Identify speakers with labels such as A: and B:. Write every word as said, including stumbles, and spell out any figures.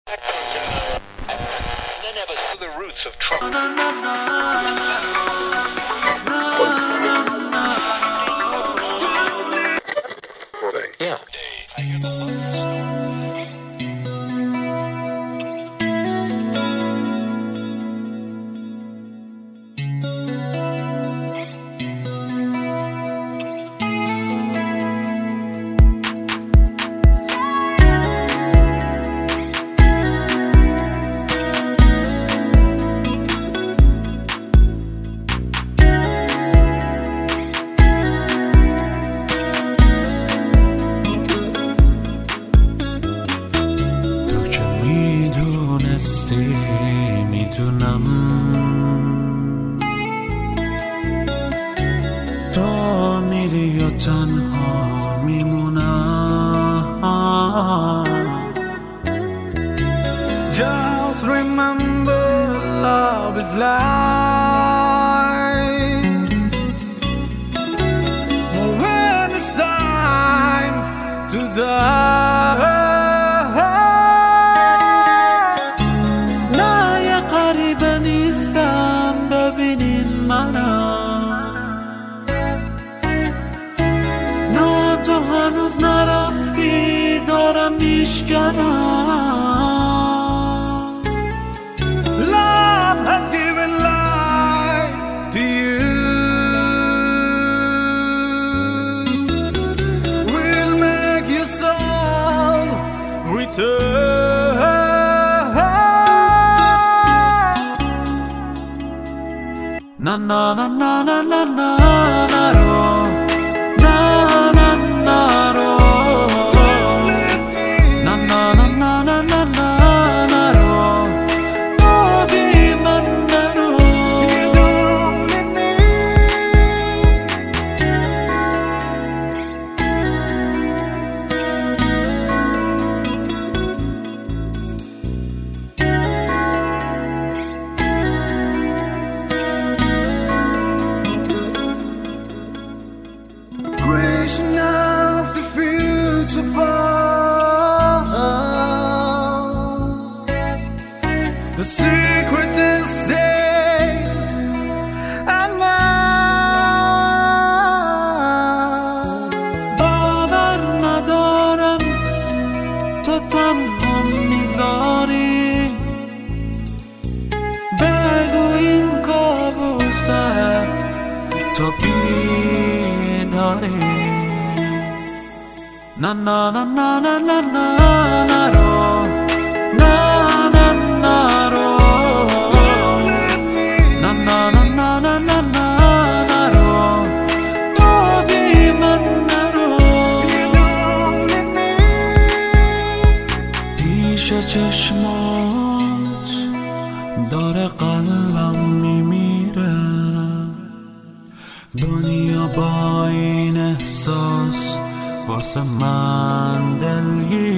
A: میدونم تو میری یا تنها میمونم. Just remember love is life when it's time to die. هنوز نرفتی دارم میشکنم. Love had given life to you. We'll make your soul return. Na na na na na na na na of the future falls. The secret is days and night. باور ندارم تو تنها میذاری. بگو این کابوسه تو بیداری. Na na na na na na na na ro na na na ro na na na na na na na na ro to be man na ro. پیش چشمات داره قلبم میمیره. دنیا با این احساس واسه من دلگیر